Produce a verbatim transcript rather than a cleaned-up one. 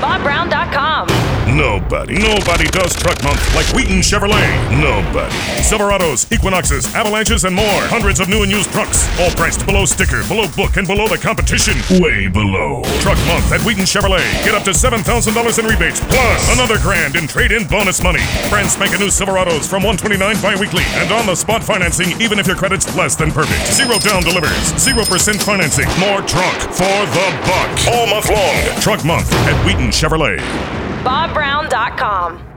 bob brown dot com. Nobody, nobody does truck month like Wheaton Chevrolet. Nobody. Silverados, Equinoxes, Avalanches, and more. Hundreds of new and used trucks. All priced below sticker, below book, and below the competition. Way below. Truck month at Wheaton Chevrolet. Get up to seven thousand dollars in rebates, plus another grand in trade-in bonus money. Brand spanking new Silverados from one hundred twenty-nine dollars bi-weekly. And on-the-spot financing, even if your credit's less than perfect. Zero down delivers. Zero percent financing. More truck for the buck. All month long. Truck month at Wheaton Chevrolet. bob brown dot com.